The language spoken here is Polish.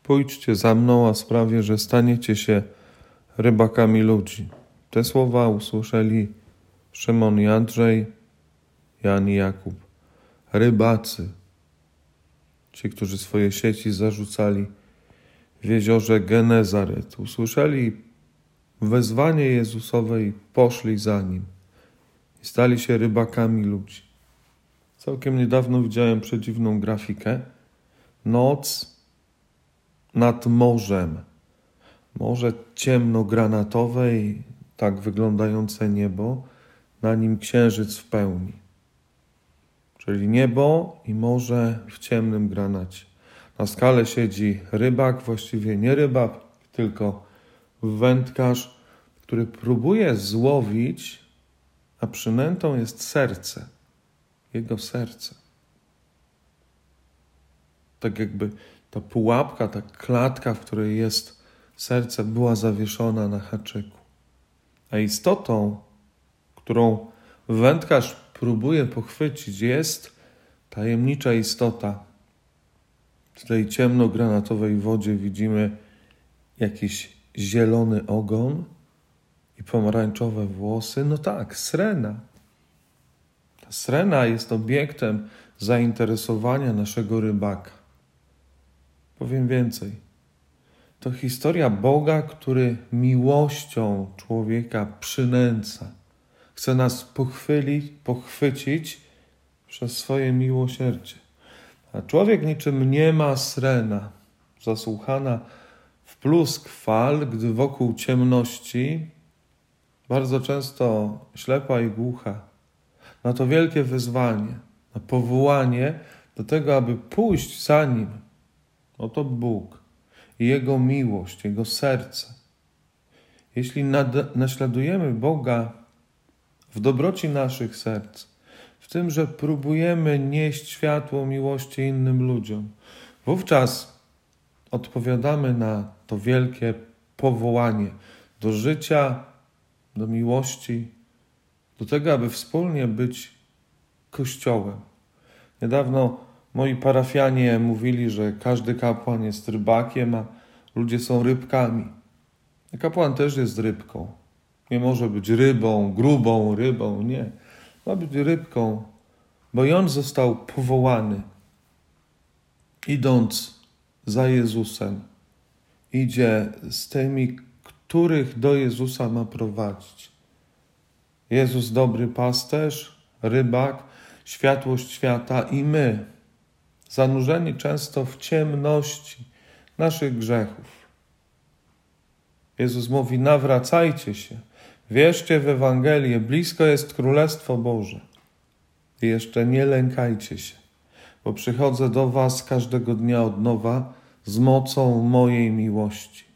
Pójdźcie za mną, a sprawię, że staniecie się rybakami ludzi. Te słowa usłyszeli Szymon i Andrzej, Jan i Jakub. Rybacy, ci, którzy swoje sieci zarzucali w jeziorze Genezaret, usłyszeli wezwanie Jezusowe i poszli za Nim. I stali się rybakami ludzi. Całkiem niedawno widziałem przedziwną grafikę. Noc nad morzem. Morze ciemnogranatowe i tak wyglądające niebo, na nim księżyc w pełni. Czyli niebo i morze w ciemnym granacie. Na skale siedzi rybak, właściwie nie rybak, tylko wędkarz, który próbuje złowić, a przynętą jest serce. Jego serce. Tak jakby ta pułapka, ta klatka, w której jest serce, była zawieszona na haczyku. A istotą, którą wędkarz próbuje pochwycić, jest tajemnicza istota. W tej ciemnogranatowej wodzie widzimy jakiś zielony ogon i pomarańczowe włosy. No tak, srena. Ta srena jest obiektem zainteresowania naszego rybaka. Powiem więcej. To historia Boga, który miłością człowieka przynęca. Chce nas pochwycić przez swoje miłosierdzie. A człowiek niczym niema srena, zasłuchana w plusk fal, gdy wokół ciemności, bardzo często ślepa i głucha. Na to wielkie wyzwanie, na powołanie do tego, aby pójść za Nim. Oto Bóg i Jego miłość, Jego serce. Jeśli naśladujemy Boga w dobroci naszych serc, w tym, że próbujemy nieść światło miłości innym ludziom, wówczas odpowiadamy na to wielkie powołanie do życia, do miłości, do tego, aby wspólnie być Kościołem. Niedawno moi parafianie mówili, że każdy kapłan jest rybakiem, a ludzie są rybkami. A kapłan też jest rybką. Nie może być rybą, grubą rybą, nie. Ma być rybką, bo i on został powołany. Idąc za Jezusem, idzie z tymi, których do Jezusa ma prowadzić. Jezus, dobry pasterz, rybak, światłość świata i my, zanurzeni często w ciemności naszych grzechów. Jezus mówi, nawracajcie się, wierzcie w Ewangelię, blisko jest Królestwo Boże. I jeszcze nie lękajcie się, bo przychodzę do was każdego dnia od nowa z mocą mojej miłości.